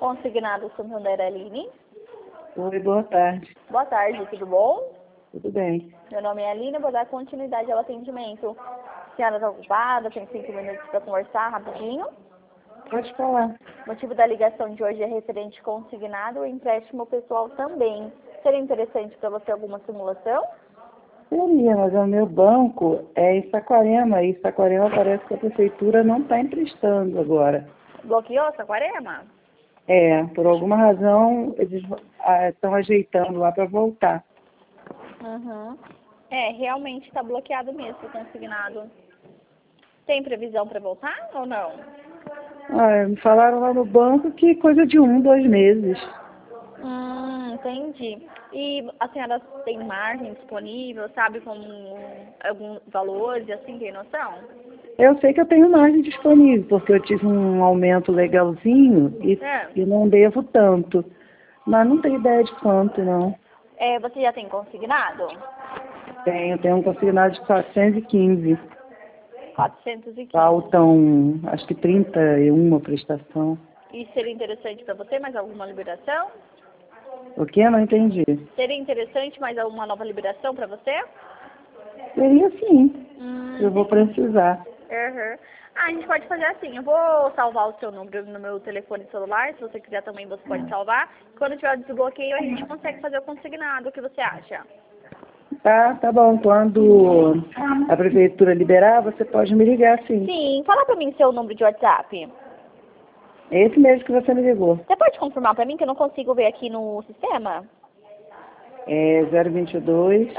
Consignado Santander, Aline. Oi, boa tarde. Boa tarde, tudo bom? Tudo bem. Meu nome é Aline, vou dar continuidade ao atendimento. A senhora está ocupada, tem 5 minutos para conversar rapidinho. Pode falar. O motivo da ligação de hoje é referente consignado e empréstimo pessoal também. Seria interessante para você alguma simulação? Seria, mas o meu banco é em Saquarema, e Saquarema parece que a prefeitura não está emprestando agora. Bloqueou Saquarema? É, por alguma razão eles estão ajeitando lá para voltar. Uhum. É, realmente está bloqueado mesmo, consignado. Tem previsão para voltar ou não? Me falaram lá no banco que coisa de 2 meses. Entendi. E a senhora tem margem disponível, sabe, com alguns valores, assim, tem noção? Eu sei que eu tenho margem disponível, porque eu tive um aumento legalzinho e não devo tanto. Mas não tenho ideia de quanto, não. Você já tem consignado? Tenho um consignado de 415. 415. Faltam, acho que 31 prestação. E seria interessante para você mais alguma liberação? O que? Não entendi. Seria interessante mais alguma nova liberação para você? Seria sim. Eu vou precisar. Uhum. A gente pode fazer assim, eu vou salvar o seu número no meu telefone celular, se você quiser também você pode salvar. Quando tiver o desbloqueio a gente consegue fazer o consignado, o que você acha? Tá bom. Quando a prefeitura liberar, você pode me ligar, sim. Sim, fala pra mim seu número de WhatsApp. É esse mesmo que você me ligou. Você pode confirmar pra mim que eu não consigo ver aqui no sistema? É 022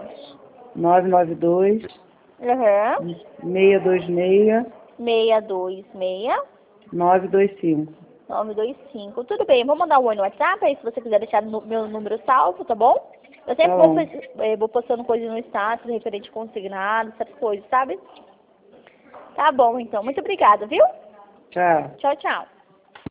992 Uhum. 626 626 925. 925. Tudo bem, eu vou mandar um oi no WhatsApp, aí se você quiser deixar meu número salvo, tá bom? Eu sempre Tá bom. vou postando coisas no status, referente consignado, essas coisas, sabe? Tá bom, então. Muito obrigada, viu? Tchau. Tchau, tchau.